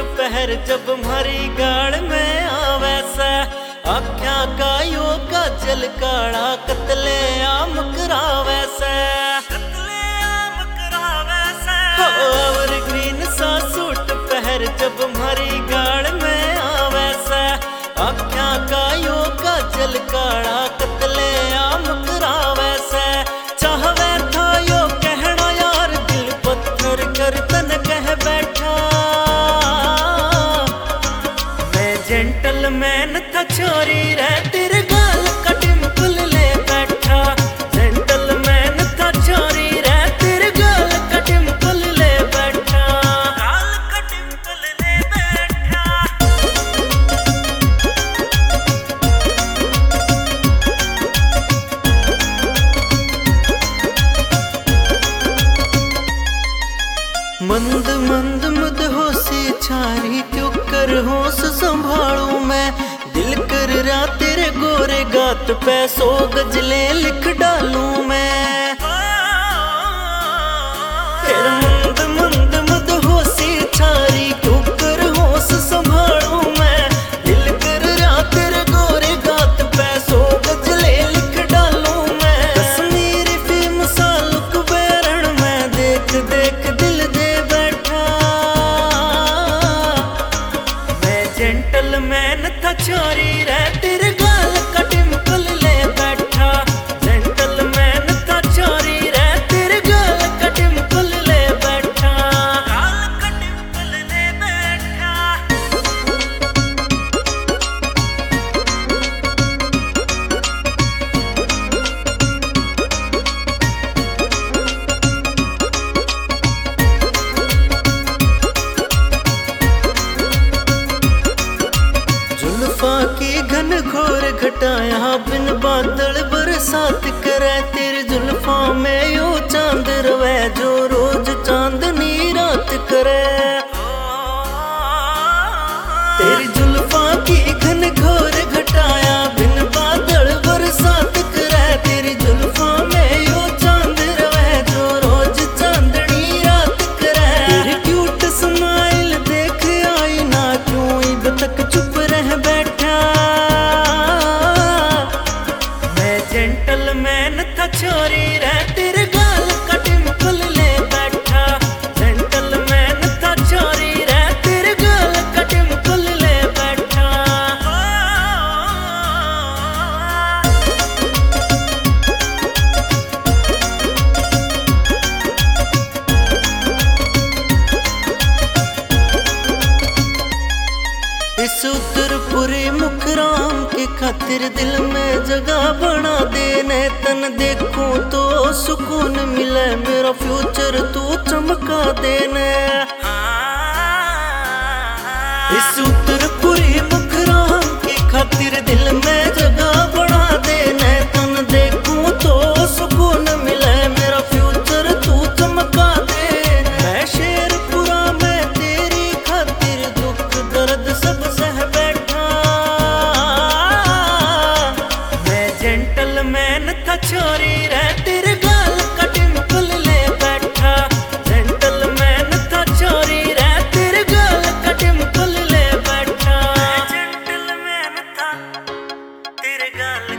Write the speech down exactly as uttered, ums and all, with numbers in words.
पहर जब मारी गाड़ में आवे से, आख्या का यो काजल काड़ा कतले आम करावे से, कतले आम करावे से। हो और ग्रीन सा सूट पहर जब मारी गाड़ में आवे से, आख्या का यो काजल काड़ा कतले आम करावे से। चाहवे था यो कहना यार दिल पत्थर कर तन कह बैठा, मैं जेंटलमैन था छोरी रे तेरे गाल का डिंपल ले बैठा, जेंटलमैन था छोरी रे तेरे गाल का डिंपल ले बैठा, गाल का डिंपल ले बैठा। मंद मंद मद होशी छारी क्यों कर होश संभालू मैं, दिल कर रहा तेरे गोरे गात पे सौ गजले लिख डालू मैं। फिर मंद मंद मद होशी छारी क्यों कर होश संभालू मैं, दिल कर रहा तेरे गोरे गात पे सौ गजले लिख डालू मैं। कश्मीरी फिल्म सा लुक बैरण में देख देख दिल दे बैठा, मैं जेंटलमैन था छोरी रे तेरे गाल का डिंपल ले बैठा, जेंटलमैन था छोरी रे तेरे गाल का डिंपल ले बैठा, गाल का डिंपल ले बैठा। जुल्फा की घन घोर घटाया बिन बादल बरसात करे, तेरे जुल्फा में यो चांद रवे जो रोज चांदनी रात करे। तेरी जुल्फा की घन घोर घटाया बिन बादल बरसात करे, तेरी जुल्फा में यो चांद रवे जो रोज चांदनी रात करे। तेरी क्यूट स्माइल देख आई ना क्यों इब तक चुप रह बैठा, मैं जेंटलमैन था छोरी रे तेरे गाल का डिंपल ले बैठा, जेंटलमैन था छोरी रे तेरे गाल का डिंपल ले बैठा। इस उत्तरपुरी मुखराम के खातिर दिल में जगह बना देने, तन देखूं तो सुकून मिले मेरा फ्यूचर तू चमका देने। इस उत्तरपुरी मुखराम के खातिर दिल में जगह बना देने, तन देखूं तो सुकून मिले मेरा फ्यूचर तू चमका दे। मैं शेरपुरा में तेरी खातिर दुख दर्द सब सह बैठा, मैं जेंटलमैन था छोरी रे तेरे गाल का डिंपल ले बैठा, जेंटलमैन था छोरी रे तेरे गाल का डिंपल ले बैठा, जेंटलमैन था तेरे गाल